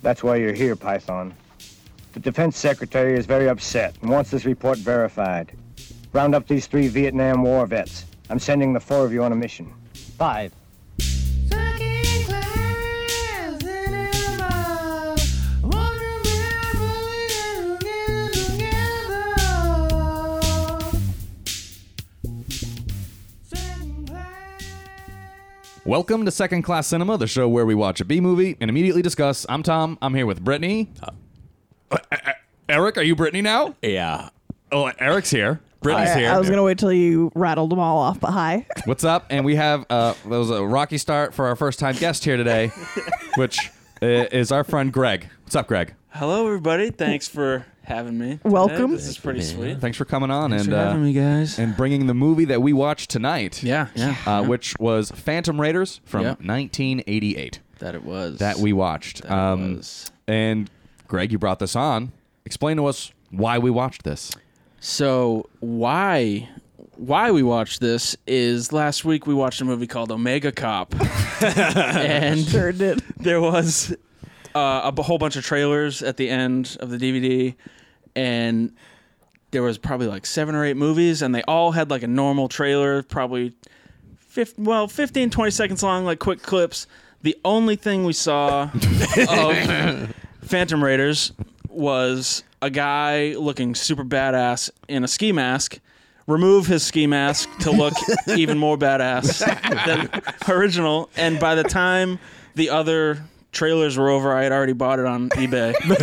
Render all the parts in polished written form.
That's why you're here, Python. The Defense Secretary is very upset and wants this report verified. Round up these 3 Vietnam War vets. I'm sending the 4 of you on a mission. 5. Welcome to Second Class Cinema, the show where we watch a B movie and immediately discuss. I'm Tom. I'm here with Brittany. Eric, are you Brittany now? Yeah. Oh, Eric's here. Brittany's here. I was going to wait till you rattled them all off, but hi. What's up? And we have, that was a rocky start for our first-time guest here today, which is our friend Greg. What's up, Greg? Hello, everybody. Thanks for having me. Welcome. This is pretty sweet. Thanks for coming on Thanks for having me, guys. and bringing the movie that we watched tonight. Yeah. Which was Phantom Raiders from Yep. 1988. That it was. That we watched. That it was. And Greg, you brought this on. Explain to us why we watched this. So why we watched this is last week we watched a movie called Omega Cop. And Sure did. there was a whole bunch of trailers at the end of the DVD, and there was probably like 7 or 8 movies, and they all had like a normal trailer, probably 15, 20 seconds long, like quick clips. The only thing we saw of Phantom Raiders was a guy looking super badass in a ski mask remove his ski mask to look even more badass than original, and by the time the other trailers were over, I had already bought it on eBay. By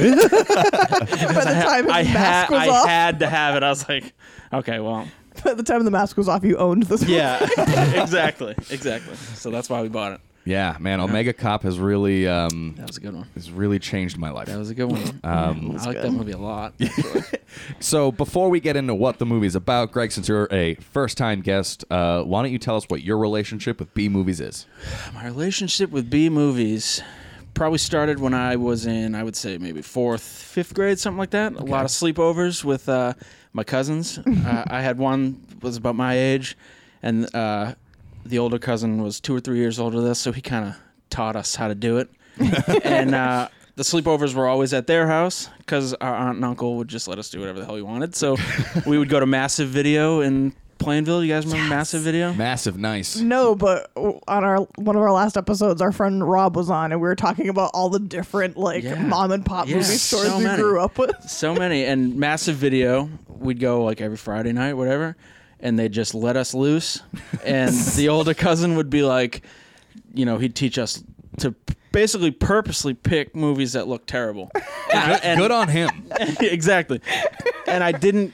the time his mask was off. I had to have it. I was like, okay, well. By the time the mask was off, you owned this movie. Yeah, exactly. So that's why we bought it. Yeah, man, Omega Cop has really That was a good one. has really changed my life. That was a good one. I like that movie a lot. So before we get into what the movie's about, Greg, since you're a first-time guest, why don't you tell us what your relationship with B movies is? My relationship with B movies probably started when I was in, I would say maybe 4th, 5th grade, something like that. A lot of sleepovers with my cousins. I had one was about my age, and the older cousin was 2 or 3 years older than us, so he kind of taught us how to do it. And the sleepovers were always at their house because our aunt and uncle would just let us do whatever the hell we wanted. So we would go to Massive Video in Plainville. You guys remember Massive Video? Massive, nice. No, but on one of our last episodes, our friend Rob was on, and we were talking about all the different mom and pop movie stores we grew up with. So many. And Massive Video, we'd go like every Friday night, whatever, and they'd just let us loose. And the older cousin would be like, he'd teach us to basically purposely pick movies that look terrible. And Good on him. Exactly. And I didn't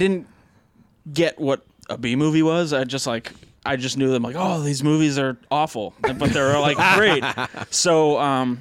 get what a B movie was. I just knew them like, oh, these movies are awful, but they're like great. So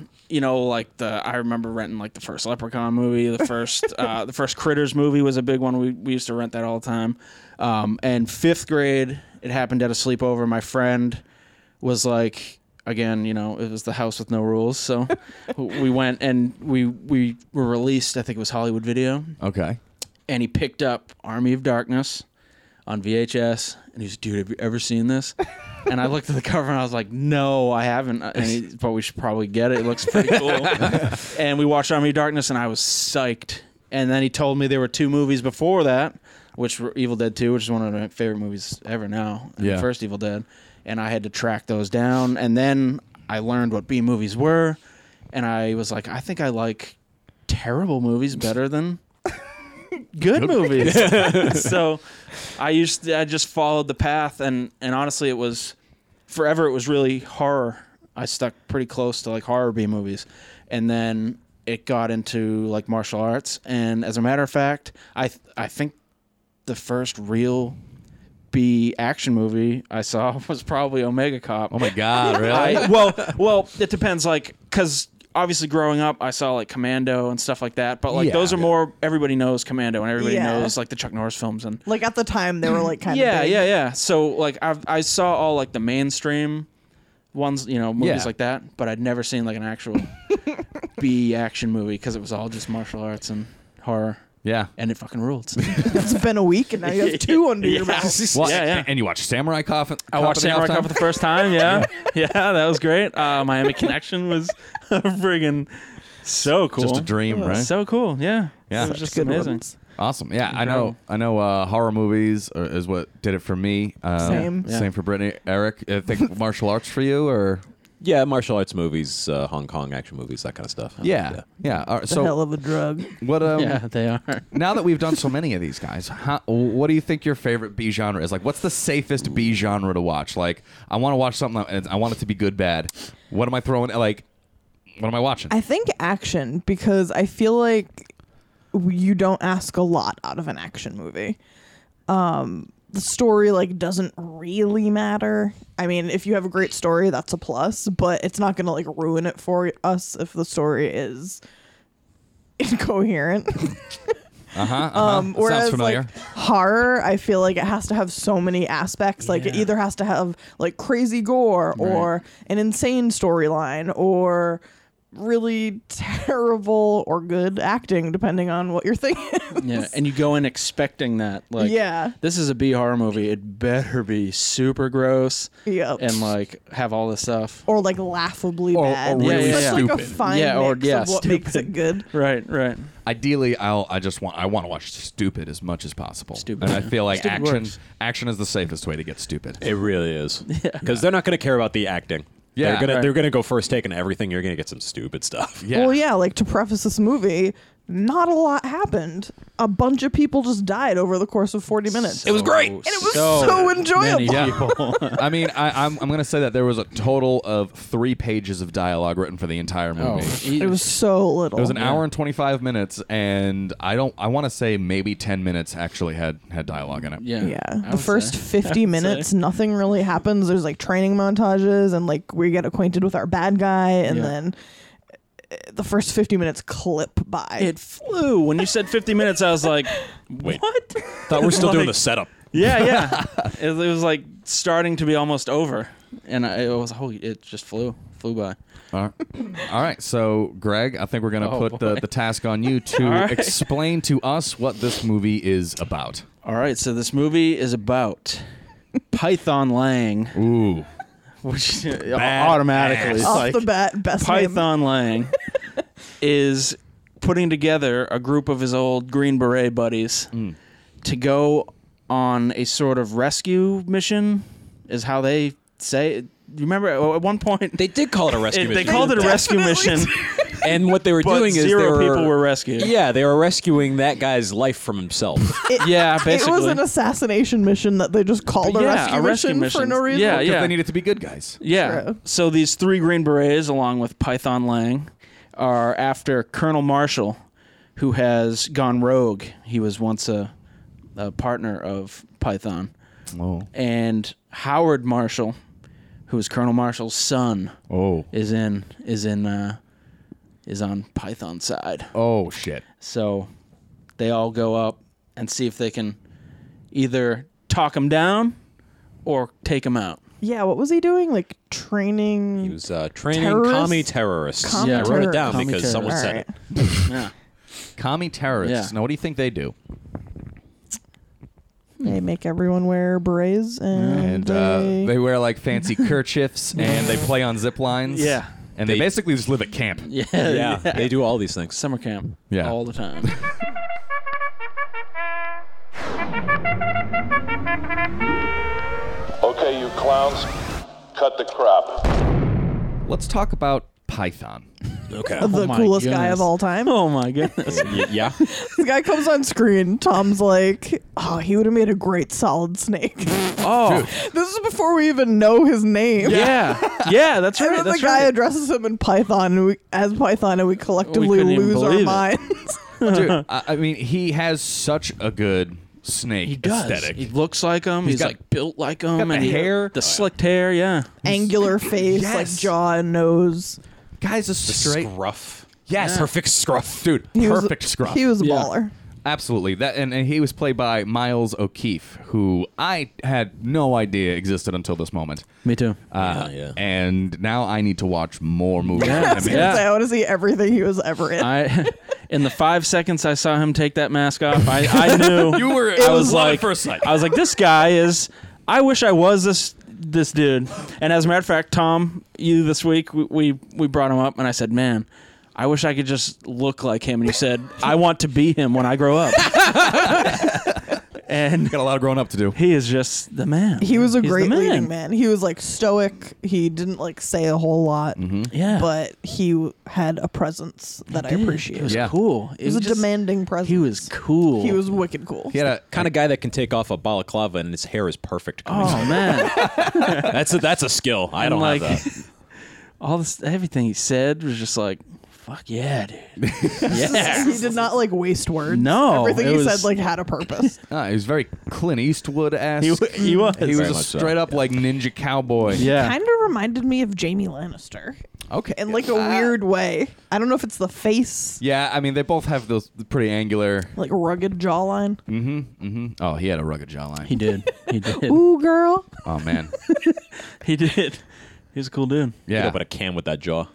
I remember renting like the first Leprechaun movie, the first Critters movie was a big one. We used to rent that all the time. And 5th grade, it happened at a sleepover. My friend was like, again, it was the house with no rules. So we went and we were released. I think it was Hollywood Video. Okay. And he picked up Army of Darkness on VHS, and he's, dude, have you ever seen this? And I looked at the cover, and I was like, no, I haven't. But we should probably get it. It looks pretty cool. And we watched Army of Darkness, and I was psyched. And then he told me there were 2 movies before that, which were Evil Dead 2, which is one of my favorite movies ever now. Yeah. The first Evil Dead. And I had to track those down. And then I learned what B movies were, and I was like, I think I like terrible movies better than good movies. So I just followed the path, and honestly, it was really horror. I stuck pretty close to like horror B movies, and then it got into like martial arts. And as a matter of fact, I think the first real B action movie I saw was probably Omega Cop. Oh my God, really? Well, it depends, like, because obviously growing up, I saw like Commando and stuff like that, but like those are more, everybody knows Commando and everybody knows like the Chuck Norris films. And like at the time they were like kind of big. Yeah. So like I saw all like the mainstream ones, movies like that, but I'd never seen like an actual B action movie because it was all just martial arts and horror. Yeah. And it fucking ruled. It's been a week and now you have 2 under your mouth. Well, and you watched Samurai Cop? I watched Samurai Cop for the first time, yeah. Yeah, that was great. Miami Connection was friggin' So cool. Just a dream, right? So cool. Yeah. Yeah. It was just Good amazing. ones. Awesome. Yeah, Incredible. I know. Horror movies is what did it for me. Same. Yeah. Same for Brittany. Eric, I think martial arts for you, or Yeah, martial arts movies, Hong Kong action movies, that kind of stuff. yeah. All right, It's a hell so of a drug. what? Yeah, they are. Now that we've done so many of these guys, what do you think your favorite B genre is? Like, what's the safest B genre to watch? Like, I want to watch something and I want it to be good, bad. What am I throwing? Like, what am I watching? I think action, because I feel like you don't ask a lot out of an action movie. The story like doesn't really matter. I mean, if you have a great story, that's a plus, but it's not gonna like ruin it for us if the story is incoherent. Sounds Whereas familiar. like horror, I feel like it has to have so many aspects. Like it Yeah. either has to have like crazy gore or an insane storyline or really terrible or good acting, depending on what you're thinking. Yeah, and you go in expecting that. Like, Yeah. this is a B horror movie. It better be super gross Yep. and like have all this stuff. Or like laughably Or bad. really It's like a stupid. fine Yeah, or- mix yeah, of what makes it good. Right. Ideally, I want to watch stupid as much as possible. Stupid. And I feel like Stupid works. action is the safest way to get stupid. It really is. Because they're not going to care about the acting. Yeah, they're gonna go first take on everything. You're gonna get some stupid stuff. Yeah. Well, yeah, like to preface this movie, not a lot happened. A bunch of people just died over the course of 40 minutes. It was great. And it was so enjoyable. Many people. I mean, I'm going to say that there was a total of 3 pages of dialogue written for the entire movie. It was so little. It was an hour and 25 minutes, and I want to say maybe 10 minutes actually had dialogue in it. Yeah. Yeah. I The would first say. 50 minutes, nothing really happens. There's like training montages and like we get acquainted with our bad guy and Yeah. then the first 50 minutes clip by. It flew. When you said 50 minutes, I was like, Wait. what? Thought we're still doing Like- the setup. Yeah. It was like starting to be almost over. And it just flew by. All right. So, Greg, I think we're going to Oh, put boy. the task on you to All right. explain to us what this movie is about. All right. So this movie is about Python Lang, Ooh. which automatically is Off like the bat, best name. Python Lang is putting together a group of his old Green Beret buddies to go on a sort of rescue mission, is how they say it. You remember at one point They did call it a rescue they mission. called it a rescue mission, And what they were but doing is zero people were rescued. Yeah, they were rescuing that guy's life from himself. Yeah, It basically. was an assassination mission that they just called a Yeah, rescue mission for no reason. Yeah, Because yeah. they needed to be good guys. Yeah. True. So these 3 Green Berets, along with Python Lang, are after Colonel Marshall, who has gone rogue. He was once a partner of Python. Oh. And Howard Marshall, who is Colonel Marshall's son, is on Python's side. Oh, shit. So they all go up and see if they can either talk him down or take him out. Yeah, what was he doing? Like training. He was training Terrorists? commie terrorists. Commie I wrote it down terrorists. because Commie someone All said right. it. Yeah. Commie terrorists. Yeah. Now, what do you think they do? They make everyone wear berets and, And they wear like fancy kerchiefs and they play on zip lines. Yeah. And they basically just live at camp. Yeah. Yeah, they do all these things. Summer camp. Yeah. All the time. Okay, you clowns, cut the crap. Let's talk about Python. Okay. the Oh my coolest guy goodness. of all time. Oh my goodness. Yeah. The guy comes on screen. Tom's like, oh, he would have made a great solid snake. Oh. This is before we even know his name. Yeah. Yeah, that's And right. then That's the guy right. addresses him in Python, and as Python, and we collectively couldn't even lose our believe it. minds. Dude, I mean, he has such a good snake He does. aesthetic. He looks like him. He's got- like built like him. got the and hair. The slicked hair, yeah. Angular face, like Yes. jaw and nose. Guy's a The straight. scruff. Yes. Perfect scruff. Dude, He was- perfect scruff. He was a Yeah. baller. Absolutely. That and he was played by Miles O'Keefe, who I had no idea existed until this moment. Me too. Yeah. And now I need to watch more movies. Yeah. I was gonna Yeah. say, I want to see everything he was ever in. I in the 5 seconds I saw him take that mask off, I knew You were- I it was was love at like first sight. I was like, this guy is I wish I was this dude. And as a matter of fact, Tom, you this week we brought him up and I said, man, I wish I could just look like him. And he said, I want to be him when I grow up. And Got a lot of growing up to do. he is just the man. He was a He's great the leading man. He was like stoic. He didn't like say a whole lot, Yeah. but he had a presence that I He appreciate. was Yeah. cool. He was a demanding presence. He was cool. He was wicked cool. He had a Kind of guy that can take off a balaclava and his hair is perfect. Oh man. That's a skill. I don't like, have that. all this, everything he said was just like, fuck yeah, dude. Yeah. He did not like waste words. No, everything it he was- said like had a purpose. he was very Clint Eastwood-esque. He was. He was Very a much so. straight up like ninja cowboy. Yeah. Kind of reminded me of Jamie Lannister Okay. in like a weird way. I don't know if it's the face, Yeah, I mean they both have those pretty angular. like rugged jawline. Oh, he had a rugged jawline. He did. He did. Ooh, girl. Oh man. He did. He's a cool dude. Yeah. Yeah. But a can with that jaw.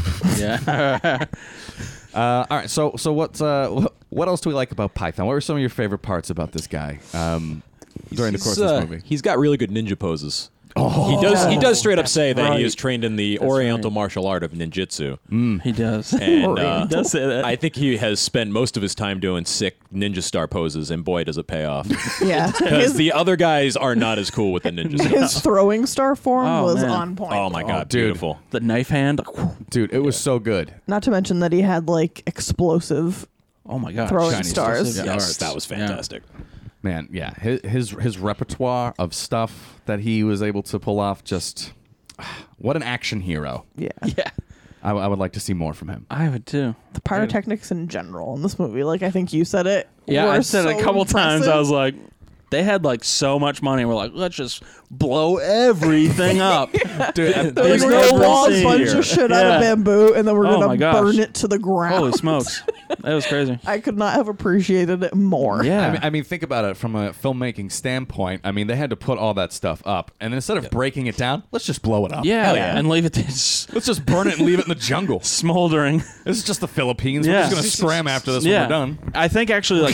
Yeah. All right. So what else do we like about Python? What were some of your favorite parts about this guy during the course of this movie? He's got really good ninja poses. He does straight up say that right. he is trained in the Oriental martial art of ninjutsu. He does. And He does say that. I think he has spent most of his time doing sick ninja star poses, and boy, does it pay off. Yeah. Because the other guys are not as cool with the ninja stars. His throwing star form Oh, was man. on point. Oh my god, dude. beautiful. The knife hand. Dude, it was so good. Not to mention that he had like explosive Oh my god. throwing Shiny stars. stars. Yes, that was fantastic. Man, yeah, his repertoire of stuff that he was able to pull off, just what an action hero. Yeah. Yeah. I would like to see more from him. I would too. The pyrotechnics in general in this movie, like I think you said it. Yeah, were I said it so a couple times. impressive. I was like, they had like so much money. We're like, let's just blow everything up. Dude, They're like, There's we're no gonna blow a scene bunch here. of shit out Yeah. of bamboo, and then we're Oh gonna my gosh. burn it to the ground. Holy smokes. That was crazy. I could not have appreciated it more. Yeah. I mean, think about it from a filmmaking standpoint. I mean, they had to put all that stuff up, and instead of breaking it down, let's just blow it up. yeah, Hell yeah. and leave it it's Let's just burn it and leave it in the jungle. smoldering. This is just the Philippines. Yeah. We're just gonna scram after this Yeah. when we're done. I think actually like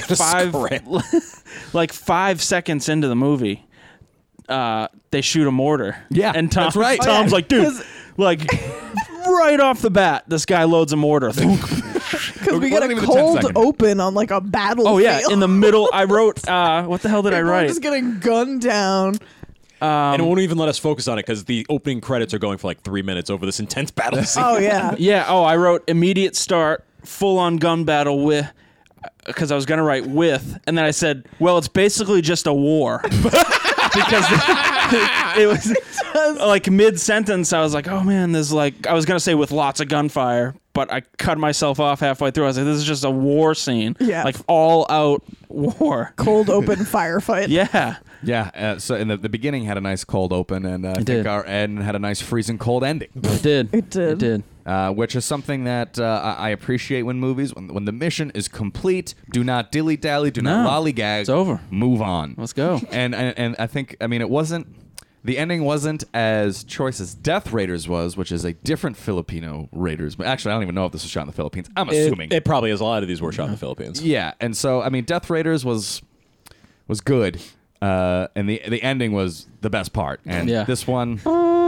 like 5 seconds into the movie, they shoot a mortar. Yeah, and Tom, that's right. Tom's Oh, yeah, like, dude, 'cause- like right off the bat, this guy loads a mortar. Because we It get wasn't a even the 10 cold second. open on like a battlefield. Oh yeah, in the middle. I wrote. What the hell did I People are write? just getting gunned down. And it won't even let us focus on it because the opening credits are going for like 3 minutes over this intense battle scene. Oh yeah. Yeah. Oh, I wrote immediate start, full on gun battle with. Because I was gonna write with, and then I said, "Well, it's basically just a war." Because it was like mid sentence. I was like, "Oh man, there's like," I was gonna say with lots of gunfire, but I cut myself off halfway through. I was like, "This is just a war scene, Yeah. like all out war." Cold open firefight. Yeah. Yeah. So in the beginning had a nice cold open, and I think did. our end had a nice freezing cold ending. It did. It did. It did. Which is something that I appreciate when movies, when the mission is complete, do not dilly-dally, do not No. lollygag. It's over. Move on. Let's go. And I think, I mean, the ending wasn't as choice as Death Raiders was, which is a different Filipino Raiders. But actually, I don't even know if this was shot in the Philippines. I'm assuming. It probably is. A lot of these were shot in the Philippines. Yeah, and so, I mean, Death Raiders was good. And the ending was the best part. And Yeah. this one...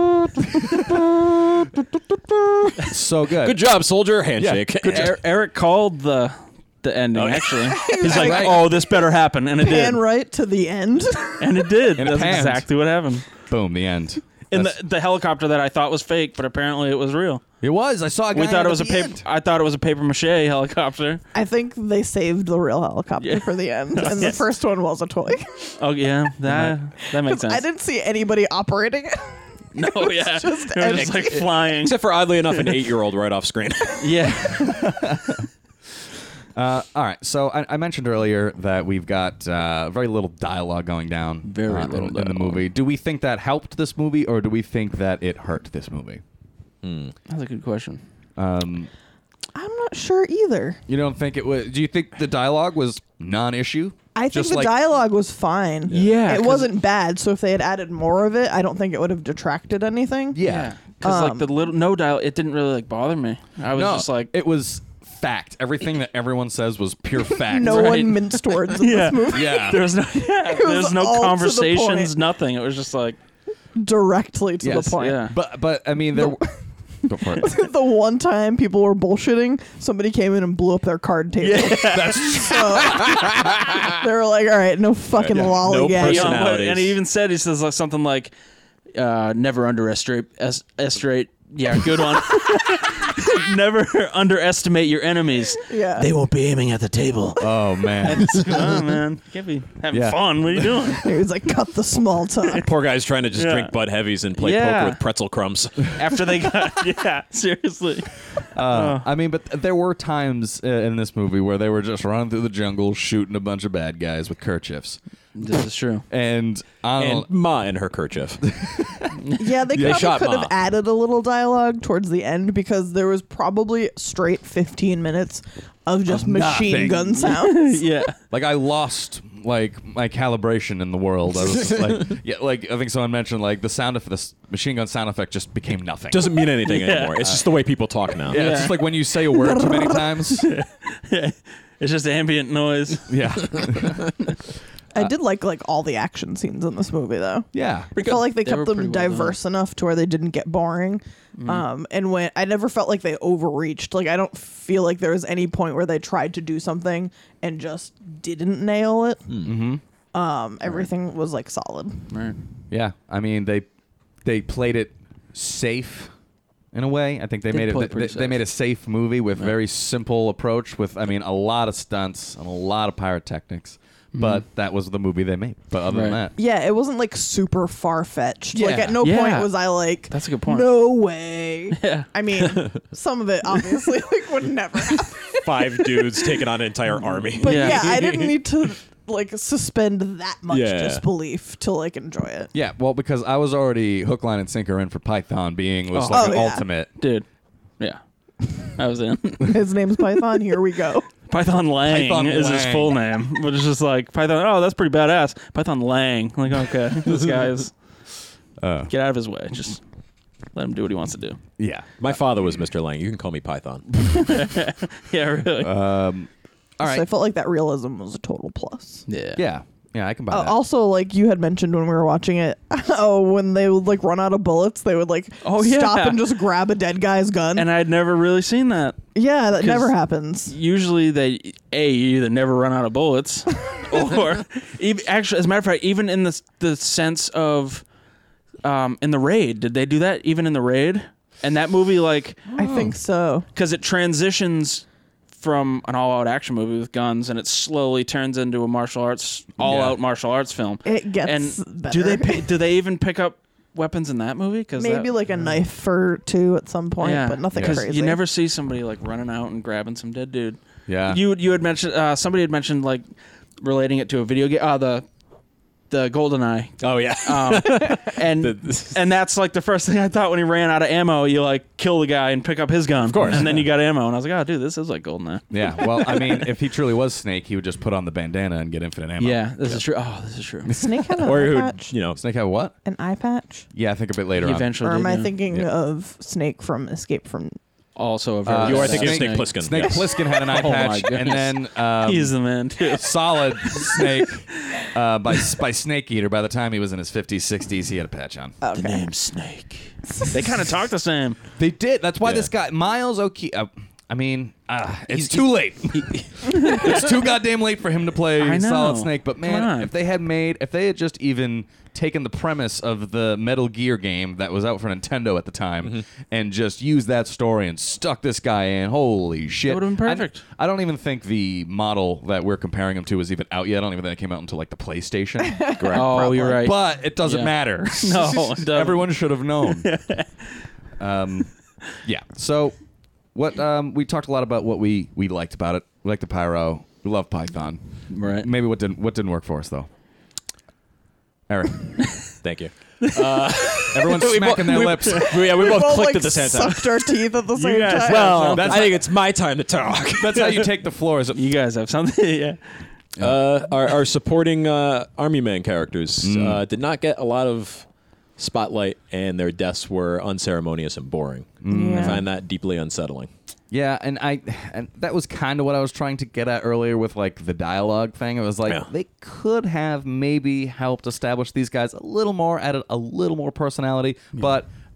so good. Good job, soldier. Handshake. Eric called the ending. Actually, he's like, Right. "Oh, this better happen," and it Pan did. right to the end. And it did. And it That's panned. exactly what happened. Boom, the end. And That's- the helicopter that I thought was fake, but apparently it was real. It was. I saw a guy We thought at it was a the paper. end. I thought it was a paper mache helicopter. I think they saved the real helicopter Yeah. for the end, and the Yes. first one was a toy. Oh yeah, that makes sense. I didn't see anybody operating it. No, yeah, just they were just like empty. flying. Except for, oddly enough, an 8-year-old right off screen. Yeah, All right. So I mentioned earlier that we've got very little dialogue going down. Very little in the dialogue. movie. Do we think that helped this movie, or do we think that it hurt this movie? that's a good question. I'm not sure either. You don't think it was? Do you think the dialogue was non-issue? I think Just the like- dialogue was fine. Yeah, it 'cause- wasn't bad. So if they had added more of it, I don't think it would have detracted anything. Yeah. because like the little no dial, it didn't really like bother me. I was No, just like, it was fact. Everything that everyone says was pure fact. No Right. one minced words in yeah, this movie. Yeah. there was no, there was no all to the conversations, point. nothing. It was just like, Directly to Yes. the point. yeah, But I mean there Go for it. The one time people were bullshitting, somebody came in and blew up their card table. That's So they were like, all right, no fucking Yeah. lollygag. No Yeah, personalities. and he even said, he says like something like, never underestimate. Yeah, good one. Never underestimate your enemies. Yeah. They won't be aiming at the table. oh man. Oh man, you can't be having Yeah. fun. What are you doing? He was like, cut the small talk. Poor guy's trying to just Yeah. drink Bud Heavies and play Yeah. poker with pretzel crumbs. After they got, yeah, seriously. I mean, but there were times in this movie where they were just running through the jungle, shooting a bunch of bad guys with kerchiefs, This is true. and I don't. And Ma in her kerchief. Yeah, they probably shot could Ma. have added a little dialogue towards the end because there was probably straight 15 minutes of just machine nothing. gun sounds. Yeah. Like I lost like my calibration in the world. I was just like, yeah, like I think someone mentioned like the sound of this machine gun sound effect just became nothing. Doesn't mean anything anymore. It's just the way people talk now. yeah, it's just like when you say a word too many times. It's just ambient noise. Yeah, I did like all the action scenes in this movie though. yeah. I felt like they They were kept them pretty well done. diverse enough to where they didn't get boring. And when I never felt like they overreached. Like I don't feel like there was any point where they tried to do something and just didn't nail it. Everything was like solid. Right. Yeah, I mean they played it safe in a way. I think they They made played it. pretty They safe. made a safe movie with very simple approach. With I mean a lot of stunts and a lot of pyrotechnics. But that was the movie they made. But other than Right. that, Yeah, it wasn't like super far fetched. Like Yeah. at no Yeah. point was I like, That's a good point. no way. Yeah. I mean, some of it obviously like would never happen. 5 dudes taking on an entire army. But Yeah. yeah, I didn't need to like suspend that much Yeah. disbelief to like enjoy it. yeah. Well, because I was already hook, line, and sinker in for Python being was Oh. like Oh, an yeah. ultimate. Dude. Yeah. I was in. His name's Python. Here we go. Python Lang Python is his Lang. full name, but it's just like Python. Oh, that's pretty badass. Python Lang. Like, okay, this guy is. Get out of his way. Just let him do what he wants to do. Yeah. My father was Mr. Lang. You can call me Python. Yeah, really. All So right. I felt like that realism was a total plus. yeah. Yeah. Yeah. I can buy that. Also, like you had mentioned when we were watching it, when they would like run out of bullets, they would like Oh, yeah. stop and just grab a dead guy's gun. And I'd never really seen that. yeah, that 'cause never happens. Usually, you either never run out of bullets, or even, actually, as a matter of fact, even in the sense of, in the Raid, did they do that? Even in the Raid, and that movie, like, I think so. because it transitions from an all-out action movie with guns, and it slowly turns into a all-out martial arts film. It gets And better. do they even pick up weapons in that movie? Cause Maybe like a knife or two at some point, yeah, but nothing 'cause crazy. you never see somebody like running out and grabbing some dead dude. Yeah. You had mentioned somebody had mentioned like relating it to a video game. The GoldenEye. Oh, yeah. And that's like the first thing I thought when he ran out of ammo. You like kill the guy and pick up his gun, of course. and then you got ammo. And I was like, oh, dude, this is like GoldenEye. Yeah. Well, I mean, if he truly was Snake, he would just put on the bandana and get infinite ammo. Yeah, this is true. Oh, this is true. Snake had an or eye who, patch. you know, Snake had what? An eye patch. Yeah, I think a bit later He on. eventually Or am did, I yeah. thinking Yeah. of Snake from Escape from? Also a very you are badass thinking of Snake snake. Plissken. Snake yes. Plissken had an eye Oh my patch, and then He's the man too. solid Snake by Snake Eater. By the time he was in his 50s, 60s, he had a patch on. The name's Snake. They kind of talk the same. They did. That's why Yeah. this guy Miles O'Keefe. I mean, it's too late. It's too goddamn late for him to play I know. Solid Snake. But Come man, on. if they had just even taken the premise of the Metal Gear game that was out for Nintendo at the time and just used that story and stuck this guy in, holy shit, That would've been perfect. I don't even think the model that we're comparing him to was even out yet. I don't even think it came out until like the PlayStation. Oh, you're right. But it doesn't Yeah. matter. No, it doesn't. Everyone should have known. Yeah. So, what we talked a lot about what we liked about it. We liked the pyro. We love Python. Right. Maybe what didn't work for us though. Eric, Thank you. everyone's smacking their lips. Yeah, we both Both, clicked like, at the same time. sucked our teeth at the same guys- time. Well, That's I think it's my time to talk. That's how you take the floor. Is You guys have something, yeah. Our supporting Army Man characters did not get a lot of spotlight, and their deaths were unceremonious and boring. I Yeah. find that deeply unsettling. Yeah, and that was kind of what I was trying to get at earlier with like the dialogue thing. It was like Yeah. they could have maybe helped establish these guys a little more, added a little more personality, but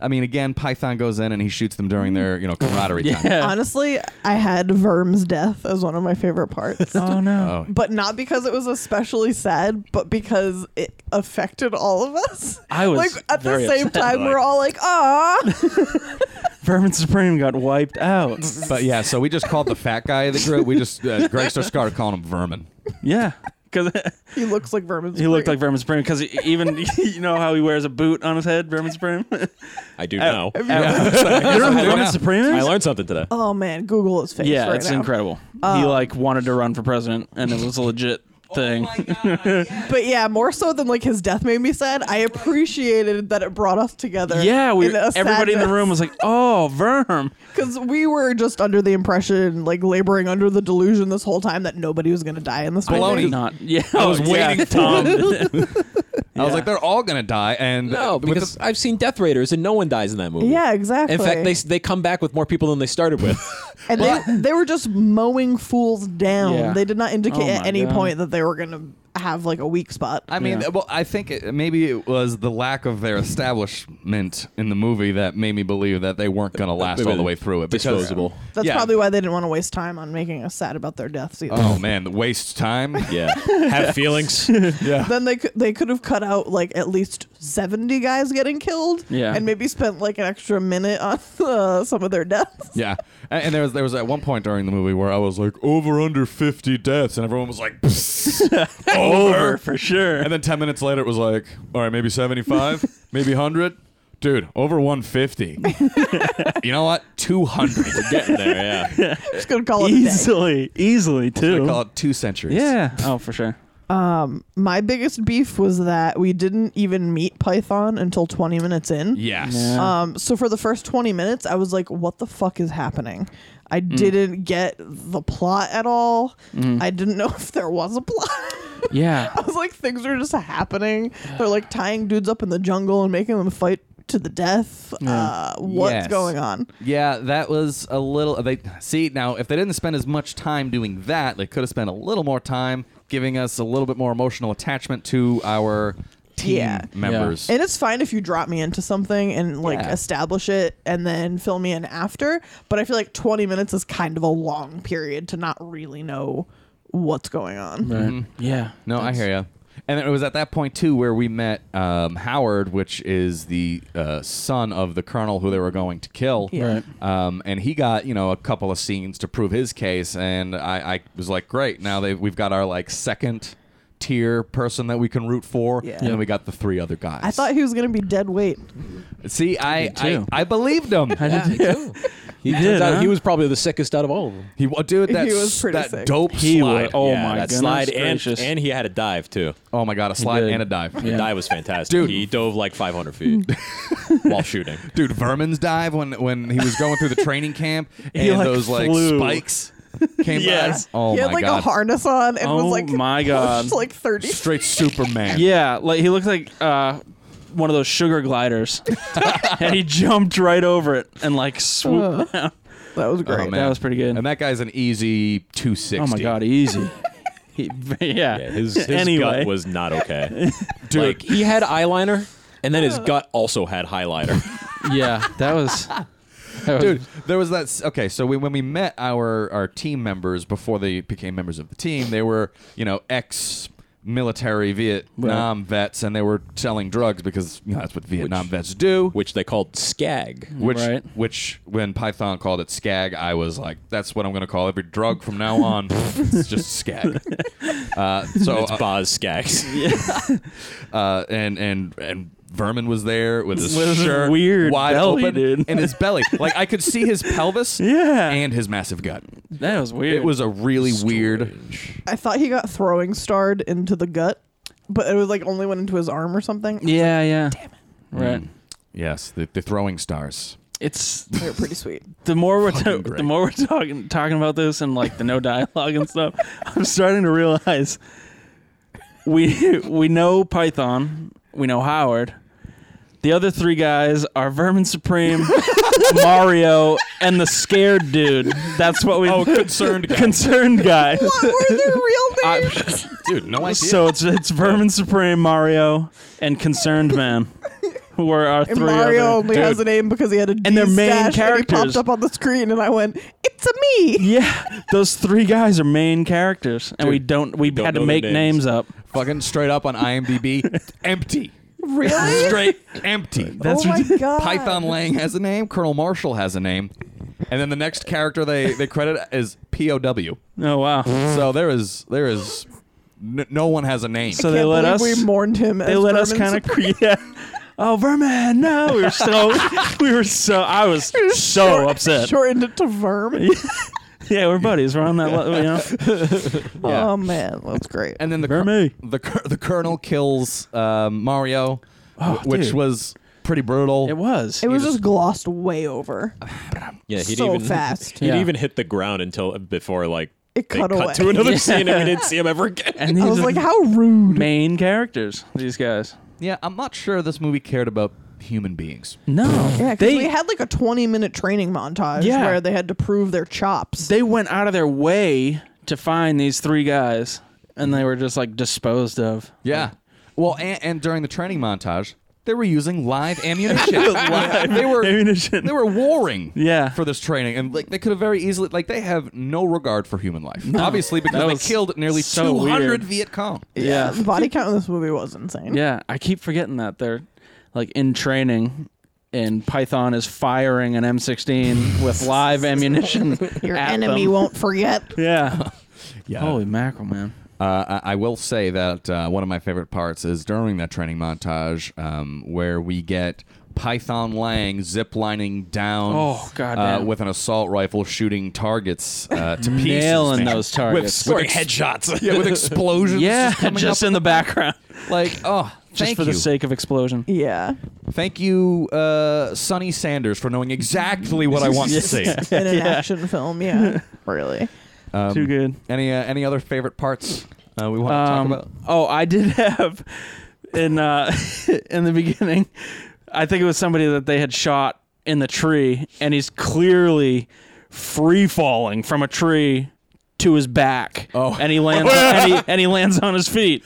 I mean, again, Python goes in and he shoots them during their camaraderie time. Yeah. Honestly, I had Verm's death as one of my favorite parts. Oh no. Oh. But not because it was especially sad, but because it affected all of us. I was like at the very same upset. time we're all like, ah. Vermin Supreme got wiped out. But yeah, so we just called the fat guy of the group. We just Greg started calling him Vermin. Yeah. Because He looks like Vermin. he looked like Vermin Supreme. Because even you know how he wears a boot on his head, Vermin Supreme. I do now. You know who Vermin Supreme I is? learned something today. Oh man, Google his face. Yeah, right it's now. incredible. He like wanted to run for president, and it was a legit thing. But yeah, more so than like his death made me sad, I appreciated that it brought us together. Yeah, everybody in the room was like, "Oh, Verm." because we were just under the impression, like laboring under the delusion this whole time that nobody was gonna die in this Baloney. movie. Not. Yeah, I was waiting for Tom. I was like, they're all gonna die, and No, with because I've seen Death Raiders and no one dies in that movie. Yeah, exactly. In fact, they come back with more people than they started with. and they were just mowing fools down. Yeah. They did not indicate Oh at my any God. point that they were gonna have like a weak spot. I mean, Yeah. well, I think maybe it was the lack of their establishment in the movie that made me believe that they weren't going to last Maybe all the way through it. because- Disposable. That's yeah. probably why they didn't want to waste time on making us sad about their deaths either. Oh man, the waste time. Yeah. Have feelings. Yeah. Then they could have cut out like at least 70 guys getting killed, Yeah. and maybe spent like an extra minute on some of their deaths. Yeah, and there was at one point during the movie where I was like, over under 50 deaths, and everyone was like, "Psst, Over for sure. And then 10 minutes later, it was like, all right, maybe 75, maybe 100. Dude, over 150. You know what? 200. Getting there, yeah. Just gonna call it a day. Easily We too. call it 2 centuries. Yeah. Oh, for sure. My biggest beef was that we didn't even meet Python until 20 minutes in. Yes. Yeah. So for the first 20 minutes, I was like, what the fuck is happening? I didn't get the plot at all. I didn't know if there was a plot. Yeah. I was like, things are just happening. They're like tying dudes up in the jungle and making them fight to the death. What's Yes. going on? Yeah, that was a little. See, now, if they didn't spend as much time doing that, they could have spent a little more time giving us a little bit more emotional attachment to our team Yeah. members. And it's fine if you drop me into something and like Yeah. establish it and then fill me in after. But I feel like 20 minutes is kind of a long period to not really know what's going on. Right. Yeah. No, I hear you. And it was at that point too where we met Howard, which is the son of the colonel who they were going to kill. Yeah. Right. And he got a couple of scenes to prove his case, and I was like, great. Now we've got our like second tier person that we can root for, Yeah. and then we got the 3 other guys. I thought he was going to be dead weight. See, I did too. I believed him. He did, turns out huh? he was probably the sickest out of all of them. Dude, that He was pretty that sick. dope He slide. was- oh Yeah, my that goodness slide gracious. and he had a dive too. Oh my god, a slide did. and a dive. The Yeah. dive was fantastic. Dude. He dove like 500 feet while shooting. Dude, Vermin's dive when he was going through the training camp and He, like, those like flew. spikes came Yes. by. Oh he had my like god. a harness on and was Oh like my God. pushed, like 30. Straight Superman. Yeah. Like he looked like one of those sugar gliders, and he jumped right over it and like swooped down. That was Oh, great. man. That was pretty good. And that guy's an easy 260. Oh my god, easy. Yeah. Yeah, his Anyway. gut was not okay. Dude, like, he had eyeliner, and then his gut also had highlighter. Yeah, that was. Dude, there was that. Okay, so when we met our team members before they became members of the team, they were ex-military Vietnam vets, and they were selling drugs because that's what Vietnam vets do. Which they called skag. Which when Python called it skag, I was like, that's what I'm going to call every drug from now on. It's just skag. It's Boz Skags. And Vermin was there with his With his shirt weird wide belly, open dude. and his belly. Like I could see his pelvis Yeah. and his massive gut. That was weird. It was a really weird. I thought he got throwing starred into the gut, but it was like only went into his arm or something. Yeah, yeah. Damn it. Right. Yes, the throwing stars. It's They were pretty sweet. the more we're great. the more we're talking about this and like the no dialogue and stuff. I'm starting to realize we know Python, we know Howard. The other 3 guys are Vermin Supreme, Mario, and the scared dude. That's what we. concerned guy. Concerned guy. What were their real names? Dude, no idea. So it's Vermin Supreme, Mario, and Concerned Man. were our And three Mario other. only has a name because he had a D And they're main stash, and he characters. popped up on the screen, and I went, "It's a me." Yeah, those three guys are main characters, and we don't had to know make their names. names up. Fucking straight up on IMDb, empty. Really? Straight empty. That's oh my god! Python Lang has a name. Colonel Marshall has a name. And then the next character they credit is POW. Oh wow! So there is no one has a name. So Can't they let believe us. we mourned him. They as let us Vermin kind of Supreme. create. Oh, Vermin! No, I was so upset. Shortened it to Verm. Yeah, we're buddies. We're on that. Yeah. Oh man, that's great. And then Vermin. the Colonel kills Mario, which dude. was pretty brutal. It was. It was just glossed way over. Yeah, he'd So even fast. He'd Yeah. even hit the ground before like It they cut away. to another scene and we didn't see him ever again. And I these was are like, how rude. main characters. These guys. Yeah, I'm not sure this movie cared about human beings. No. Yeah, because they we had like a 20-minute training montage Yeah. where they had to prove their chops. they went out of their way to find these three guys, and they were just like disposed of. Yeah. Well, and during the training montage, they were using live ammunition. They were Ammunition. they were warring Yeah. for this training, and like they could have very easily they have no regard for human life, obviously because That they was killed nearly so 200 weird. Viet Cong. Yeah. The body count in this movie was insane. Yeah, I keep forgetting that they're like in training, and Python is firing an M16 with live ammunition. Your at enemy them. won't forget. Yeah. Yeah. Holy mackerel, man. I will say that one of my favorite parts is during that training montage where we get Python Lang ziplining down Oh, goddamn. with an assault rifle shooting targets to pieces. Nailing man. those targets. With Scoring headshots. Yeah, with explosions. Yeah, just coming just up. in the background, Like, oh, just thank for you. the sake of explosion. Yeah. Thank you, Sonny Sanders, for knowing exactly what I want to see. In an action film, yeah. Really. Too good. Any other favorite parts we want to talk about? Oh, I did have in in the beginning. I think it was somebody that they had shot in the tree, and he's clearly free falling from a tree to his back. Oh. and he lands and he lands on his feet.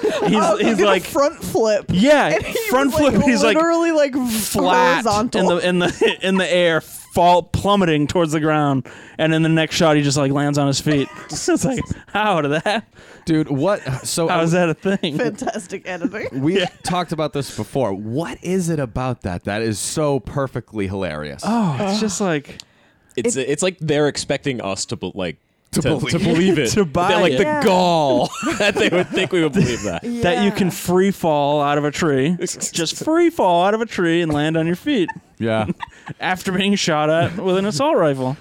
He's did a like front flip. yeah, And he front was, flip. He's like literally like flat horizontal. in the air, plummeting towards the ground, and in the next shot he just like lands on his feet. It's like, how did that? Dude, what? So How is that a thing? Fantastic editing. we talked about this before. What is it about that is so perfectly hilarious? Oh, it's just like It's like they're expecting us to believe it. To buy They're like it. the Yeah. gall that they would think we would believe that. that you can free fall out of a tree, just free fall out of a tree and land on your feet Yeah. after being shot at with an assault rifle.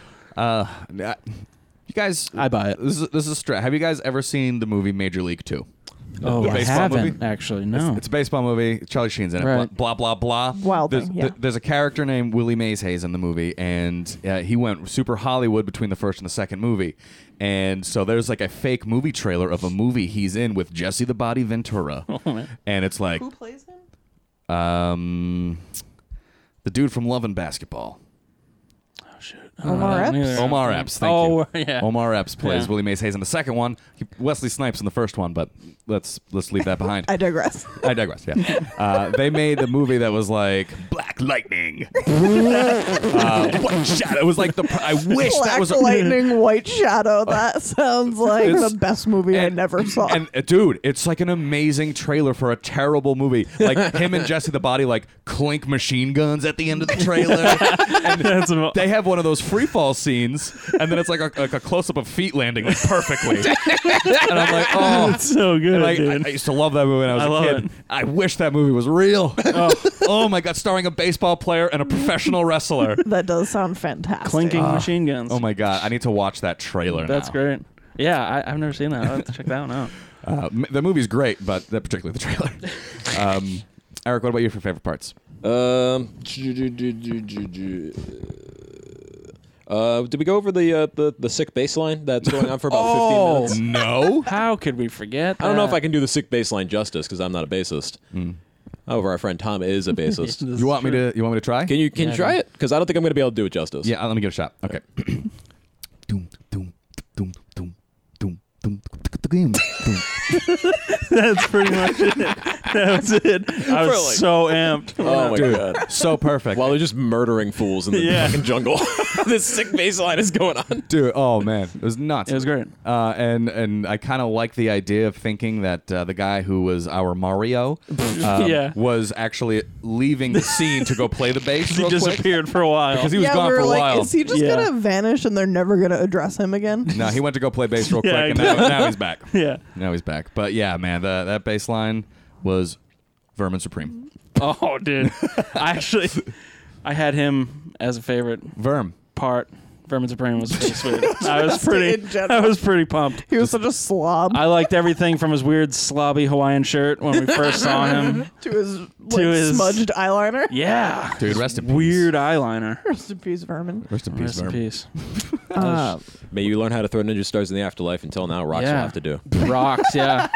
You guys, I buy it. This is a stretch. Have you guys ever seen the movie Major League 2? Oh, I baseball haven't movie? actually. No. It's a baseball movie. Charlie Sheen's in it. Right. Blah, blah, blah. Wild there's, thing, yeah. there's a character named Willie Mays Hayes in the movie, and he went super Hollywood between the first and the second movie. And so there's like a fake movie trailer of a movie he's in with Jesse the Body Ventura. And it's like, Who plays him? the dude from Love and Basketball. Omar Epps? neither. Omar Epps, thank Oh, you. yeah. Omar Epps plays Yeah. Willie Mays Hayes in the second one. Wesley Snipes in the first one, but let's leave that behind. I digress. I digress. Yeah, they made the movie that was like Black Lightning. White Shadow. It was like I wish that Black was Lightning, White Shadow. That sounds like It's- the best movie I and- never saw. And dude, it's like an amazing trailer for a terrible movie. Like him and Jesse the Body like clink machine guns at the end of the trailer. And That's they have one of those free fall scenes, and then it's like a close up of feet landing like perfectly. And I'm like, oh. It's so good, And dude. I used to love that movie when I was I a love kid. it. I wish that movie was real. Oh my god, starring a baseball player and a professional wrestler. That does sound fantastic. Clinking machine guns. Oh my god, I need to watch that trailer. That's now. great. Yeah, I've never seen that. I'll have to check that one out. The movie's great, but particularly the trailer. Eric, what about you for favorite parts? Did we go over the sick baseline that's going on for about 15 minutes? No. How could we forget that? I don't know if I can do the sick baseline justice because I'm not a bassist. However, our friend Tom is a bassist. You want me to try? Can you try it? Because I don't think I'm going to be able to do it justice. Yeah, let me give it a shot. Okay. Doom, doom, doom, doom, doom, doom, doom, doom. That's pretty much it. That was it. I was so amped. Oh my god. So perfect. While they're just murdering fools in the Yeah. fucking jungle. This sick baseline is going on. Dude, oh man, it was nuts. It was great. And I kind of like the idea of thinking that the guy who was our Mario Yeah. was actually leaving the scene to go play the bass He real quick. disappeared for a while. Because he was yeah, gone we for were a like, while. is he just Yeah. gonna vanish and they're never gonna address him again? No, he went to go play bass real quick, Yeah, and now he's back. Yeah. Now he's back. But yeah, man, that bass line was Vermin Supreme. Oh, dude. I had him as a favorite Verm. part. Vermin Supreme was pretty sweet. I in general. was pretty pumped. He was such a slob I liked everything from his weird slobby Hawaiian shirt when we first saw him. to his his- smudged eyeliner. Yeah. Dude, rest in peace. Weird eyeliner. Rest in peace, Vermin. Rest in peace, Rest in Verm. peace. May you learn how to throw ninja stars in the afterlife. Until now, Rocks will Yeah. have to do. Rocks, yeah.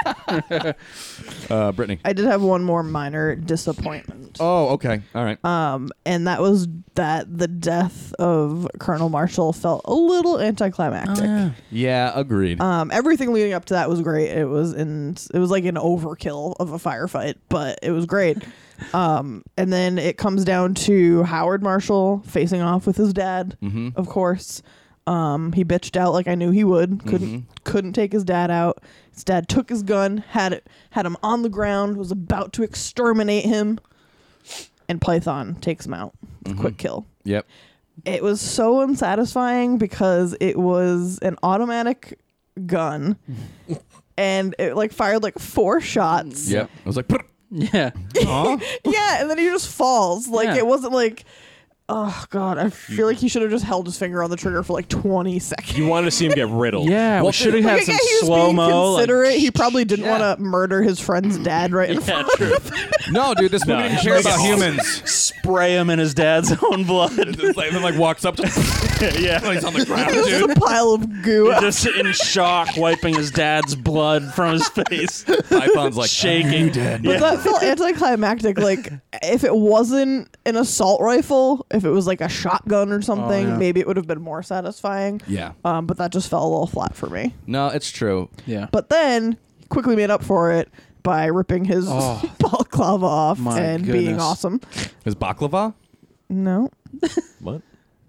Brittany. I did have one more minor disappointment. Oh, okay. All right. And that was that the death of Colonel Marshall felt a little anticlimactic. Yeah, agreed. Everything leading up to that was great. It was like an overkill of a firefight, but it was great. And then it comes down to Howard Marshall facing off with his dad, of course. He bitched out like I knew he would. Couldn't take his dad out. His dad took his gun, had him on the ground, was about to exterminate him, and Python takes him out. Quick kill. Yep. It was so unsatisfying because it was an automatic gun and it like fired like 4 shots. Yep. I was like, "Put-" Yeah. Yeah, and then he just falls. Like Yeah. it wasn't like, oh god, I feel like he should have just held his finger on the trigger for like 20 seconds. You wanted to see him get riddled. Yeah, we should have had some he was slow being mo. considerate. He probably didn't want to murder his friend's dad right in Yeah, front. true. no, dude, this movie didn't care about humans. Spray him in his dad's own blood. Then like walks up to Yeah. he's on the ground, It was dude. just a pile of goo. Just in shock, wiping his dad's blood from his face. Python's like Shaking. dead. But that felt anticlimactic. Like, if it wasn't an assault rifle, if it was like a shotgun or something, yeah. maybe it would have been more satisfying. Yeah. But that just fell a little flat for me. No, it's true. Yeah. But then he quickly made up for it by ripping his balaclava off My and being goodness. awesome. Is baklava? No, What?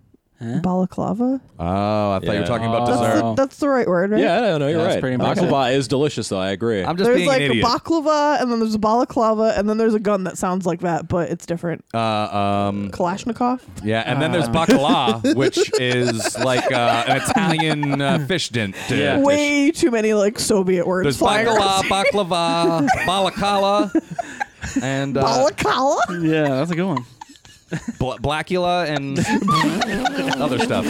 balaclava. Oh, I thought you were Yeah. talking about That's dessert. that's the right word, right? Yeah, no, you're That's right. pretty impressive. Baklava is delicious, though. I agree. I'm just There's being like an a idiot. baklava, and then there's a balaclava, and then there's a gun that sounds like that, but it's different. Kalashnikov. Yeah, and then there's bacala, which is like an Italian fish dish. Yeah. Way too many like Soviet words There's flying around. baklava, balakala, and Balaclava? Yeah, that's a good one. blackula and other stuff.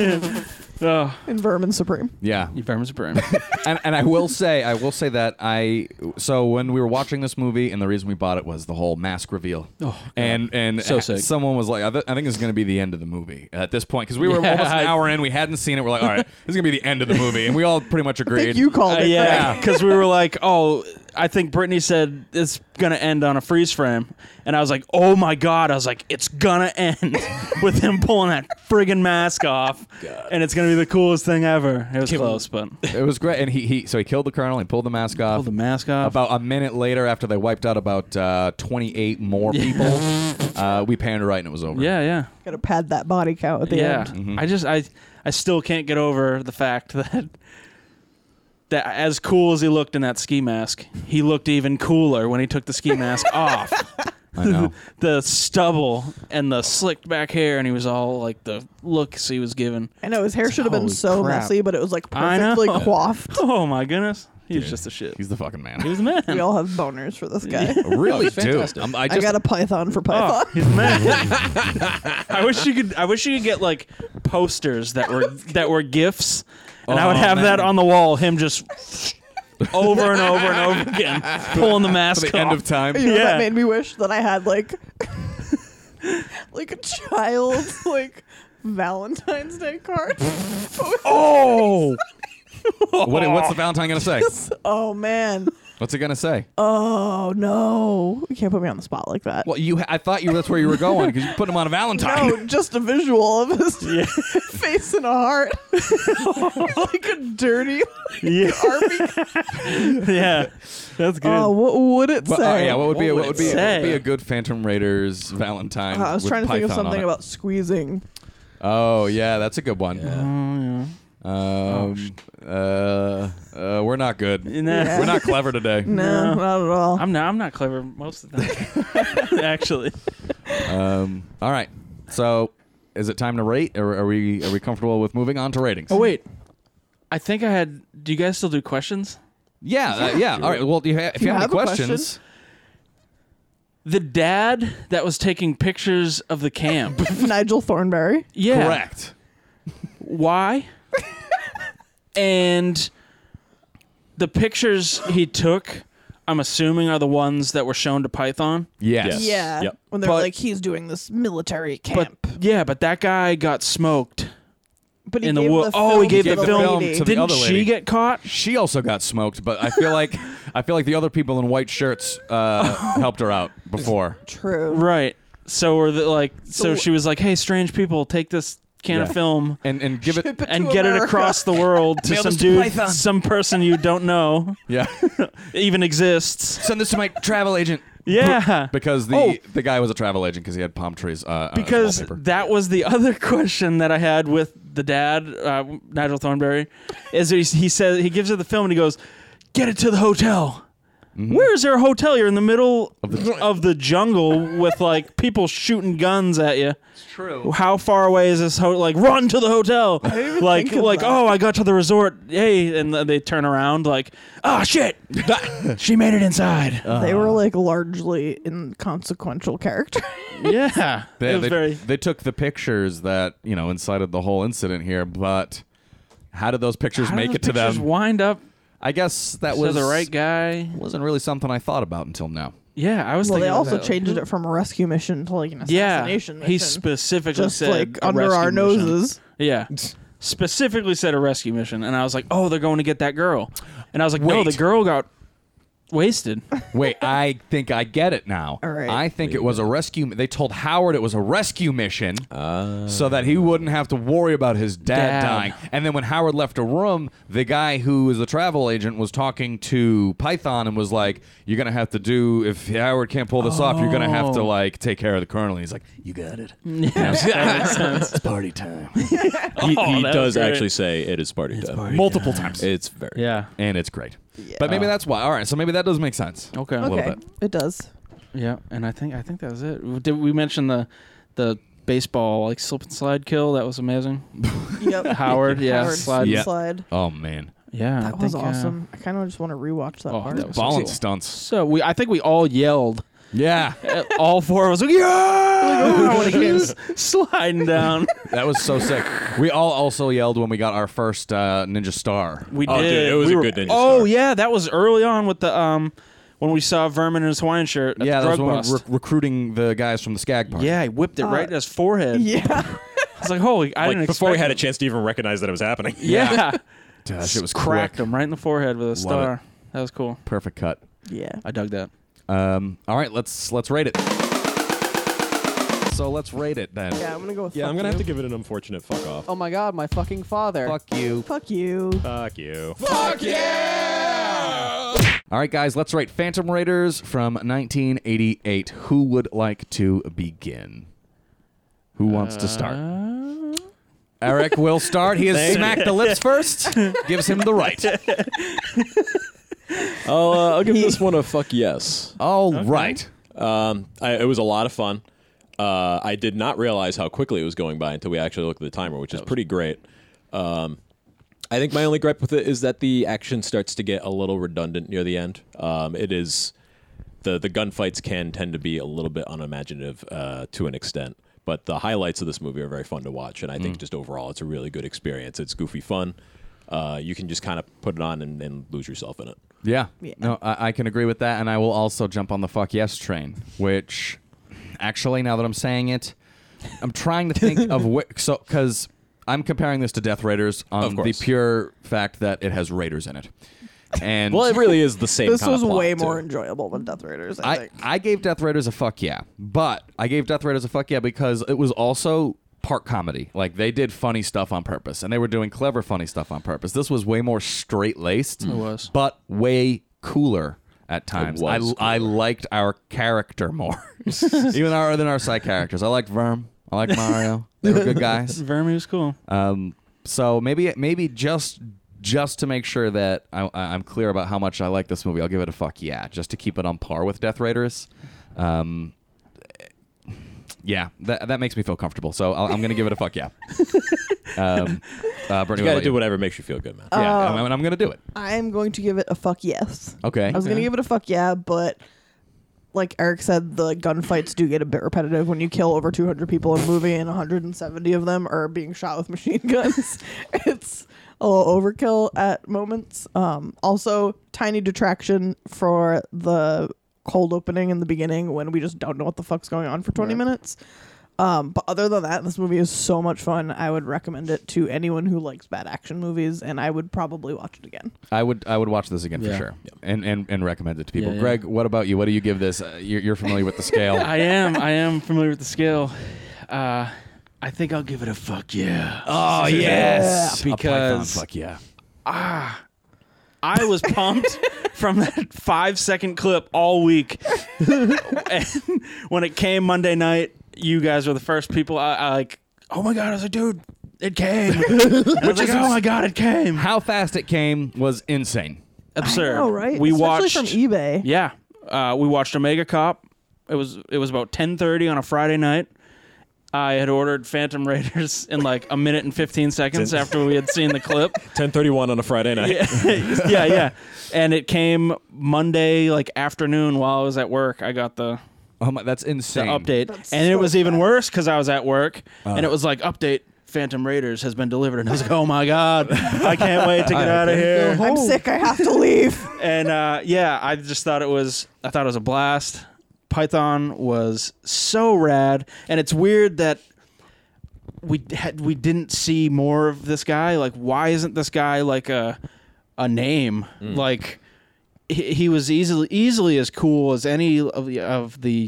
Oh, In Vermin Supreme. Yeah, you Vermin Supreme. and I will say that so when we were watching this movie, and the reason we bought it was the whole mask reveal. Oh, and So sick. someone was like, I think this is going to be the end of the movie at this point, because we were Yeah, almost an hour in, we hadn't seen it. We're like, all right, this is going to be the end of the movie, and we all pretty much I agreed. think you called it. Yeah, because we were like, oh, I think Brittany said it's gonna end on a freeze frame, and I was like, oh my god, I was like, it's gonna end with him pulling that friggin' mask off, and it's gonna be the coolest thing ever. It was close, but It was great, and he killed the colonel. He pulled the mask off. pulled the mask off. About a minute later, after they wiped out about 28 more people, we panned right and it was over. yeah. Gotta pad that body count at the Yeah, end. I still can't get over the fact that as cool as he looked in that ski mask, he looked even cooler when he took the ski mask off. I know. The stubble and the slicked back hair, and he was all like the looks he was given. I know his hair should have been Holy so crap. messy, but it was like I know. perfectly coiffed. Oh my goodness, he was just a shit. He's the fucking man. He was a man. We all have boners for this guy. I really he's do. fantastic. I got a python for python. Oh, he's a man. I wish you could get like posters that were gifs, and I would Oh, have that man. on the wall. Him just over and over and over again, pulling the mask To the off. end of time. You know, Yeah. that made me wish that I had like like a child's like Valentine's Day card. Oh, What's the Valentine gonna say? Oh man. What's it gonna say? Oh no! You can't put me on the spot like that. Well, I thought that's where you were going because you put him on a Valentine. No, just a visual of his face and a heart, like a dirty army. Yeah, that's good. Oh, what would it Well, say? yeah, what would be What would it say? a good Phantom Raiders Valentine? I was with trying to think of Python on something it? about squeezing. Oh yeah, that's a good one. We're not good. Nah. We're not clever today. No, not at all. I'm not clever most of the time. Actually. All right. So, is it time to rate, or are we comfortable with moving on to ratings? Oh wait, I think I had. Do you guys still do questions? Yeah. Yeah. All right. Well, if you have any have a questions, question. The dad that was taking pictures of the camp. Nigel Thornberry. Yeah. correct. Why? And the pictures he took, I'm assuming, are the ones that were shown to Python. Yes. Yeah. Yep. When they're But- like, he's doing this military But camp. but that guy got smoked. But he in the gave wood. the Oh, film he gave to the the film lady. to the Didn't other lady. she get caught? She also got smoked, but I feel like the other people in white shirts helped her out before. True. Right. So were so she was like, "Hey, strange people, take this can of Yeah. film And give it. and get it across the world to Mail some this to dude, Python. some person you don't know Yeah. even exists." Send this to my travel agent. Yeah. Because the guy was a travel agent because he had palm trees. Because as wallpaper. that was the other question that I had with the dad, Nigel Thornberry, is he says he gives her the film and he goes, "Get it to the hotel." Where is there a hotel? You're in the middle of the jungle with like people shooting guns at you. It's true. How far away is this hotel? Like, run to the hotel. Like, think of that. oh, I got to the resort. Hey, and they turn around like, oh shit, she made it inside. They were like largely inconsequential characters. Yeah, it was They, very. they took the pictures that incited the whole incident here, but how did those pictures How did make those it to pictures them? Wind up I guess that to was the right guy. Wasn't really something I thought about until now. Yeah, I was Well, thinking they also of that. changed it from a rescue mission to like an Yeah, assassination mission. he specifically just said like a under rescue our mission. noses. Yeah, specifically said a rescue mission, and I was like, oh, they're going to get that girl, and I was like, no, Wait. the girl got wasted. Wait, I think I get it now. All right. I think it was a rescue. They told Howard it was a rescue mission so that he wouldn't have to worry about his dad Dad. dying. And then when Howard left a room, the guy who was the travel agent was talking to Python and was like, "You're gonna have to do if Howard can't pull this off. You're gonna have to like take care of the colonel." And he's like, "You got it. That makes sense. It's party time." He that was does great. actually say it is party time. Multiple times. It's very. Yeah. And it's great. But maybe that's why. All right, so maybe that does make sense. Okay. little Okay, bit. it does. Yeah, and I think that was it. Did we mention the baseball like slip and slide kill? That was amazing. Yep. Howard, yeah, Howard slide. Yeah. slide. Oh man, Yeah, That I was think, awesome. I kind of just want to rewatch that Oh, part. that was balling cool. stunts. So I think we all yelled. Yeah, All four of us like, yeah, when he came sliding down. that was so sick. We all also yelled when we got our first Ninja Star. We Oh, did. dude, it was We a were- good Ninja Oh Star. yeah, that was early on with the when we saw Vermin in his Hawaiian shirt. At Yeah, the that was drug when bust. we were recruiting the guys from the Skag party. Yeah, he whipped it right at his forehead. Yeah. I was like, holy! I Like didn't before we expect had a it. chance to even recognize that it was happening. Yeah, Gosh, it was cracked quick. him right in the forehead with a star. That was cool. Perfect cut. Yeah. I dug that. All right, let's rate it. So let's rate it then. Yeah, I'm gonna go with. Yeah, fuck I'm gonna you. have to give it an unfortunate fuck off. Oh my god, my fucking father. Fuck you. Fuck you. Fuck you. All right, guys, let's rate Phantom Raiders from 1988. Who would like to begin? Who wants to start? Eric will start. He has smacked the lips first. Gives him the right. I'll give this one a fuck yes. All right. It was a lot of fun. I did not realize how quickly it was going by until we actually looked at the timer, which is pretty great. I think my only gripe with it is that the action starts to get a little redundant near the end. It is the gunfights can tend to be a little bit unimaginative to an extent, but the highlights of this movie are very fun to watch, and I think just overall it's a really good experience. It's goofy fun. You can just kind of put it on and lose yourself in it. Yeah. Yeah. No, I can agree with that, and I will also jump on the fuck yes train, which actually, now that I'm saying it, I'm trying to think of because I'm comparing this to Death Raiders Of on the course. pure fact that it has Raiders in it. And Well, it really is the same. This kind was of plot, way too. more enjoyable than Death Raiders, I think. I gave Death Raiders a fuck yeah, but I gave Death Raiders a fuck yeah because it was also part comedy. Like they did funny stuff on purpose, and they were doing clever funny stuff on purpose. This was way more straight laced. It was. but way cooler at times. was I liked our character more, even than our side characters. I liked Verm. I liked Mario. They were good guys. Vermi was cool. So maybe just to make sure that I'm clear about how much I like this movie, I'll give it a fuck yeah, just to keep it on par with Death Raiders. Yeah, that makes me feel comfortable. So I'm gonna give it a fuck yeah. Brittany, You got to do whatever makes you feel good, man. Yeah, I'm gonna do it. I'm going to give it a fuck yes. Okay. I was going to give it a fuck yeah, but like Eric said, the gunfights do get a bit repetitive when you kill over 200 people in a movie and 170 of them are being shot with machine guns. It's a little overkill at moments. Also, tiny detraction for the cold opening in the beginning when we just don't know what the fuck's going on for 20 minutes. But other than that, this movie is so much fun. I would recommend it to anyone who likes bad action movies, and I would probably watch it again. I would watch this again for Yeah. sure, and recommend it to people. Yeah, yeah. Greg, what about you? What do you give this? You're familiar with the scale. I am familiar with the scale. I think I'll give it a fuck yeah. Oh yes. A Python, Because fuck yeah. I was pumped from that 5-second clip all week. And when it came Monday night, you guys were the first people I like, oh my God, I was like, dude, it came. I was like, oh my God, it came. How fast it came was insane. Absurd. Oh, right? We Especially watched from eBay. Yeah. We watched Omega Cop. It was about 10:30 on a Friday night. I had ordered Phantom Raiders in like a minute and 15 seconds after we had seen the clip. 10:31 on a Friday night. Yeah. And it came Monday like afternoon while I was at work. I got the Oh my, that's insane. update. That's And it so was even fast. worse because I was at work. And it was like, update, Phantom Raiders has been delivered. And I was like, oh my God, I can't wait to get out of here. I'm sick. I have to leave. And I just thought it was a blast. Python was so rad, and it's weird that we didn't see more of this guy. Like, why isn't this guy like a name? Like, he was easily as cool as any of the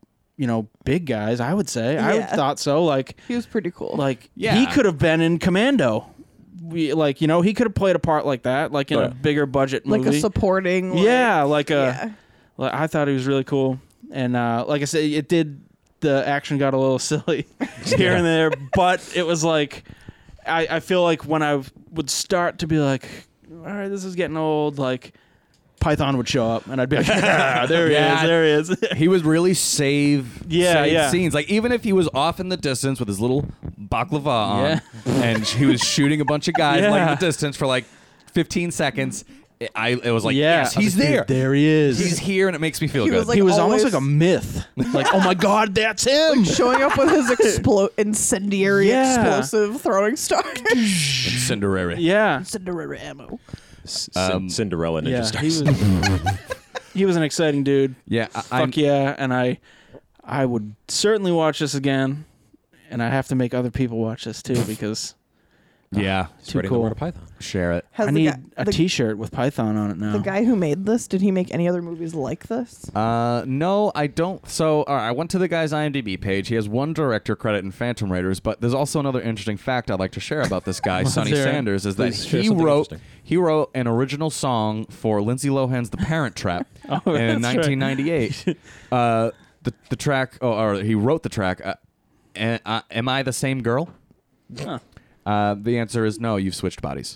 big guys. I would say. I Yeah. thought so. Like, He was pretty cool. Yeah. he could have been in Commando. He could have played a part like that, like in a bigger budget movie. like a supporting. Yeah, yeah. I thought he was really cool, and like I said, the action got a little silly here and there, but it was like, I feel like when I would start to be like, all right, this is getting old, like Python would show up, and I'd be like, yeah, there he is. He would really save Yeah. scenes. Like even if he was off in the distance with his little baklava on, and he was shooting a bunch of guys like in Yeah. the distance for like 15 seconds, it was like, Yeah, yes, I was he's like, there. dude, there he is. He's here, and it makes me feel He good. was like He was almost always- like a myth. Like, oh my God, that's him. Showing up with his incendiary Yeah. explosive throwing star. Cinderella. Yeah. Incendiary ammo. Cinderella Ninja Yeah, Stars. he was an exciting dude. Yeah, Fuck yeah, and I would certainly watch this again, and I have to make other people watch this too because yeah. too Spreading the cool. word of Python. Share it. Has I the need guy, a the, T-shirt with Python on it now. the guy who made this, did he make any other movies like this? No, I don't. So, all right, I went to the guy's IMDb page. He has one director credit in Phantom Raiders, but there's also another interesting fact I'd like to share about this guy, Sonny there? Sanders, is that Please share he something wrote interesting. an original song for Lindsay Lohan's The Parent Trap in that's right. 1998. The track, or he wrote the track. Am I the same girl? Huh. The answer is no. You've switched bodies.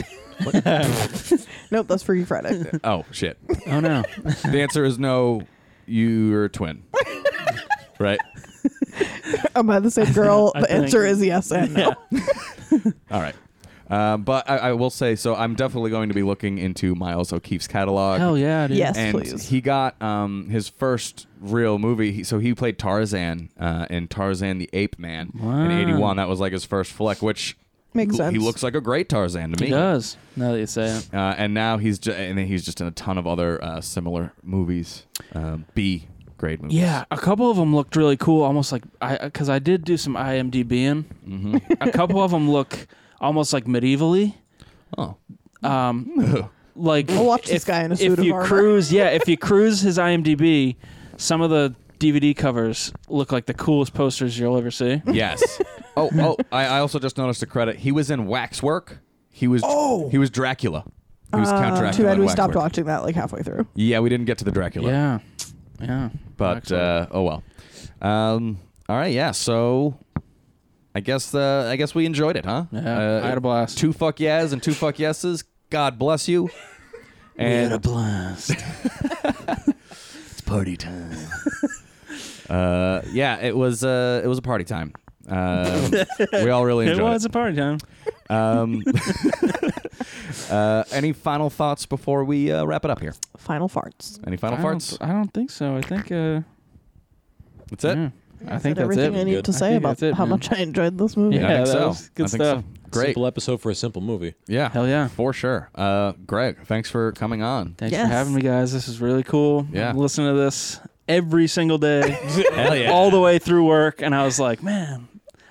Nope, that's Freaky Friday. Oh shit. Oh no. The answer is no. You're a twin. Right. Am I the same girl? I The think- answer is yes and no. All right. But I will say, so I'm definitely going to be looking into Miles O'Keefe's catalog. Hell yeah, dude. Yes, And please. he got his first real movie. So he played Tarzan in Tarzan the Ape Man in '81. That was like his first flick, which Makes sense. He looks like a great Tarzan to me. He does. Now that you say it. And now he's just in a ton of other similar movies, B grade movies. Yeah, a couple of them looked really cool, almost like because I did do some IMDbing. A couple of them look almost like medievally. Oh. like I'll watch this guy in a suit if of you armor. if you cruise his IMDb, some of the DVD covers look like the coolest posters you'll ever see. Yes. I also just noticed a credit. He was in Waxwork. He was Dracula. He was Count Dracula. Too bad in we stopped Waxwork. watching that like halfway through. Yeah, we didn't get to the Dracula. Yeah. But oh well. All right, yeah. So I guess we enjoyed it, huh? Yeah, I had a blast. 2 fuck yeahs and 2 fuck yeses. God bless you. And blast. it's party time. Yeah, it was a party time. We all really enjoyed It was a party time. Any final thoughts before we wrap it up here? Final farts. Any final farts? I don't think so. I think That's it. yeah. I think Said that's everything it. I need Good. to I say think about that's it, how man. much I enjoyed this movie. Yeah, I think that so. was good I think stuff. so. Great. Simple episode for a simple movie. Yeah. Hell yeah. For sure. Greg, thanks for coming on. Thanks Yes. for having me, guys. This is really cool. Yeah. I'm listening to this every single day, Hell yeah. all the way through work, and I was like, man,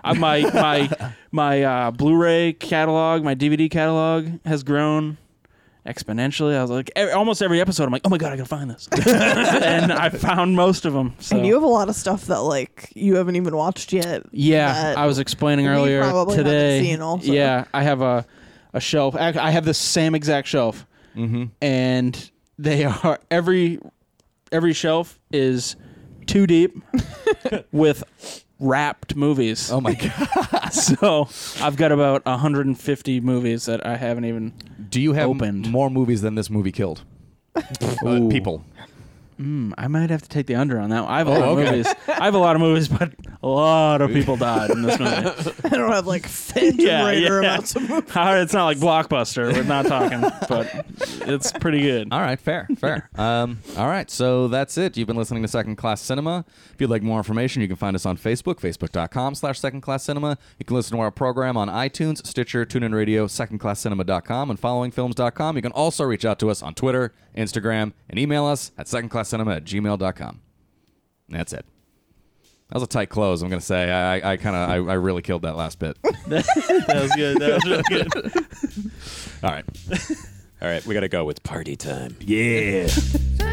my Blu-ray catalog, my DVD catalog has grown exponentially. I was like, almost every episode, I'm like, oh my god, I gotta find this, and I found most of them. So. And you have a lot of stuff that like you haven't even watched yet. Yeah, that I was explaining we earlier probably today. haven't seen also. Yeah, I have a shelf. I have the same exact shelf, and they are every shelf is too deep with wrapped movies. Oh my god. So I've got about 150 movies that I haven't even. Do you have Opened. more movies than this movie killed? People. I might have to take the under on that one. I have a lot of movies. I have a lot of movies, but a lot of people died in this movie. I don't have like Phantom Raider amounts of movies. It's not like Blockbuster. We're not talking, but it's pretty good. All right, fair. All right, so that's it. You've been listening to Second Class Cinema. If you'd like more information, you can find us on Facebook, facebook.com/secondclasscinema. You can listen to our program on iTunes, Stitcher, TuneIn Radio, secondclasscinema.com, and followingfilms.com. You can also reach out to us on Twitter, Instagram, and email us at secondclasscinema@gmail.com. That's it. That was a tight close, I'm going to say. I really killed that last bit. That was good. That was really good. All right. All right, we got to go. It's party time. Yeah.